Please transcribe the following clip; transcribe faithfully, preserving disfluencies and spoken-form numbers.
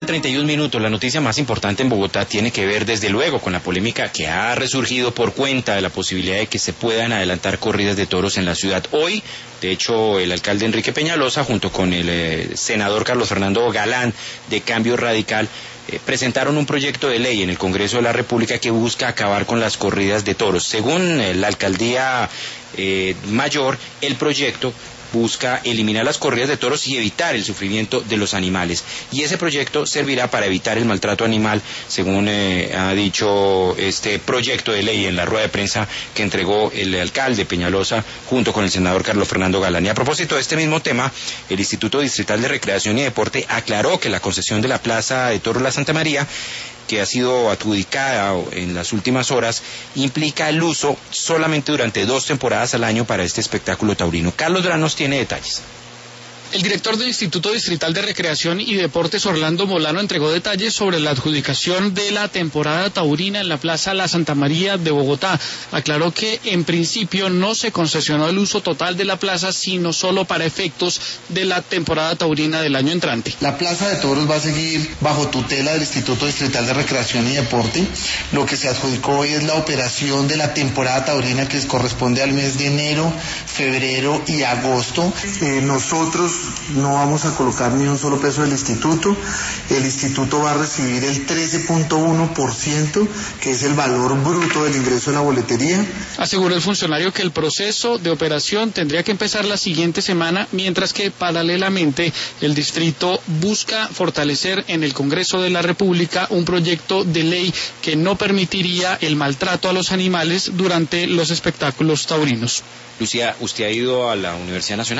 treinta y un minutos. La noticia más importante en Bogotá tiene que ver desde luego con la polémica que ha resurgido por cuenta de la posibilidad de que se puedan adelantar corridas de toros en la ciudad. Hoy, de hecho, el alcalde Enrique Peñalosa junto con el eh, senador Carlos Fernando Galán de Cambio Radical eh, presentaron un proyecto de ley en el Congreso de la República que busca acabar con las corridas de toros. Según eh, la alcaldía eh, mayor, el proyecto busca eliminar las corridas de toros y evitar el sufrimiento de los animales. Y ese proyecto servirá para evitar el maltrato animal, según eh, ha dicho este proyecto de ley en la rueda de prensa que entregó el alcalde Peñalosa junto con el senador Carlos Fernando Galán. Y a propósito de este mismo tema, el Instituto Distrital de Recreación y Deporte aclaró que la concesión de la Plaza de Toros La Santa María, que ha sido adjudicada en las últimas horas, implica el uso solamente durante dos temporadas al año para este espectáculo taurino. Carlos Dranos tiene detalles. El director del Instituto Distrital de Recreación y Deportes, Orlando Molano, entregó detalles sobre la adjudicación de la temporada taurina en la Plaza La Santa María de Bogotá. Aclaró que en principio no se concesionó el uso total de la plaza, sino solo para efectos de la temporada taurina del año entrante. La Plaza de Toros va a seguir bajo tutela del Instituto Distrital de Recreación y Deporte. Lo que se adjudicó hoy es la operación de la temporada taurina que corresponde al mes de enero, febrero y agosto. Eh, nosotros no vamos a colocar ni un solo peso del instituto. El instituto va a recibir el trece punto uno por ciento, que es el valor bruto del ingreso de la boletería. Aseguró el funcionario que el proceso de operación tendría que empezar la siguiente semana, mientras que paralelamente el distrito busca fortalecer en el Congreso de la República un proyecto de ley que no permitiría el maltrato a los animales durante los espectáculos taurinos. Lucía, ¿usted ha ido a la Universidad Nacional?